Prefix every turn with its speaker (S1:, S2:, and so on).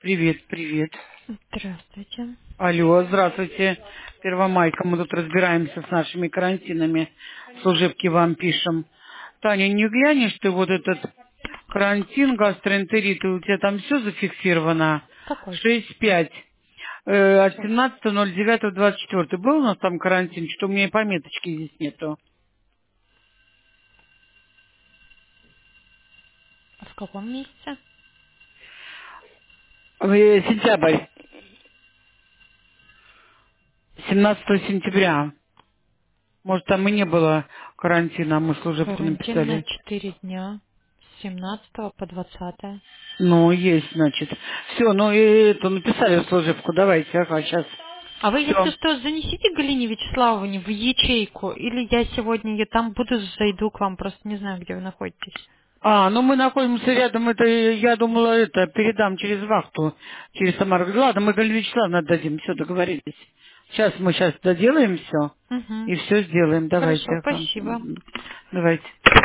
S1: Привет, привет.
S2: Здравствуйте.
S1: Алло, здравствуйте. Первомайка, мы тут разбираемся с нашими карантинами. Служебки вам пишем. Таня, не глянешь ты вот этот карантин, гастроэнтерит, и у тебя там все зафиксировано?
S2: Какой?
S1: 6-5. От 17.09.24. Был у нас там карантин? Что у меня и пометочки здесь нету.
S2: А в каком месяце?
S1: Сентябрь. 17 сентября. Может, там и не было карантина, а мы служебку
S2: Карантин на
S1: написали.
S2: 4 дня. С 17 по 20.
S1: Ну, есть, значит. Все, ну и эту написали в служебку. Давайте, ага, сейчас.
S2: А вы, если
S1: Все.
S2: что, занесите Галине Вячеславовне в ячейку, или я сегодня ее там буду, зайду к вам, просто не знаю, где вы находитесь.
S1: А, ну мы находимся рядом, это, я думала, это, передам через вахту, через Самару. Ладно, мы Галину Вячеславовну отдадим, все, договорились. Мы сейчас доделаем все,
S2: Угу.
S1: и все сделаем. Давайте,
S2: Хорошо,
S1: ага.
S2: спасибо.
S1: Давайте.